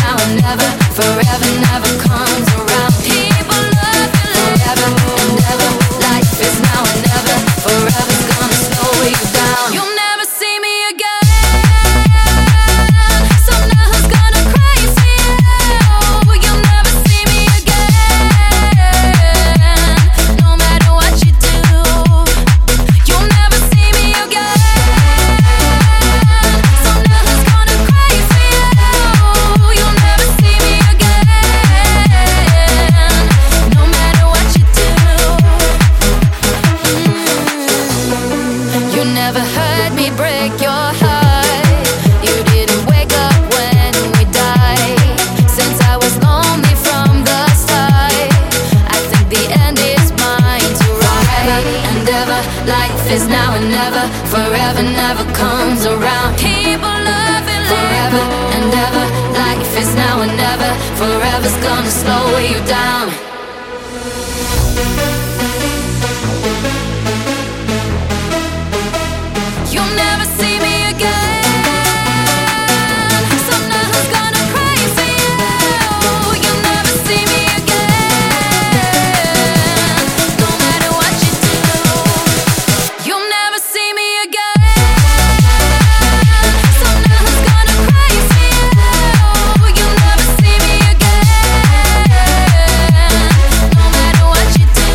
now and never, forever never comes around. People love you forever and ever. Life is now and never, forever's gonna slow you down. You'll never see me again, so now who's gonna cry for you? You'll never see me again, no matter what you do. You'll never see me again, so now who's gonna cry for you? You'll never see me again, no matter what you do. You never heard me break your heart. You didn't wake up when we died. Since I was lonely from the start, I think the end is mine to write. And ever, life is now and never, forever never comes around. People love it forever and ever. Life is now and never, forever's gonna slow you down. You'll never see me again, so now who's gonna cry for you? You'll never see me again, no matter what you do. You'll never see me again, so now who's gonna cry for you? You'll never see me again, no matter what you do.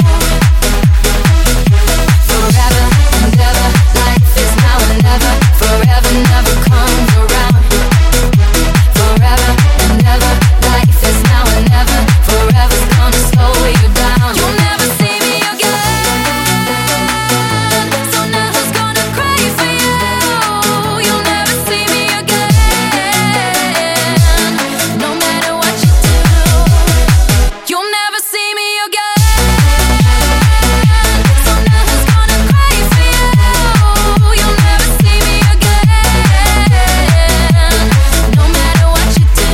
Forever and ever, life is now and never, forever never comes around. Forever and ever, life is now and never, forever's gonna slow you down. You'll never see me again, so now who's gonna cry for you? You'll never see me again, no matter what you do. You'll never see me again, so now who's gonna cry for you? You'll never see me again, no matter what you do.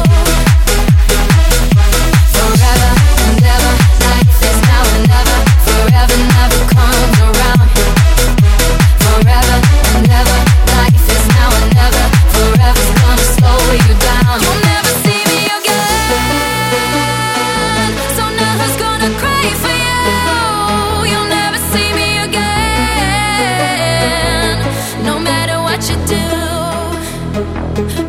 Forever and ever, life is now and never, forever never comes around. Forever and ever, life is now and never, forever's gonna slow you down. You'll never see me again, so now who's gonna cry for you? You'll never see me again, no matter what you do.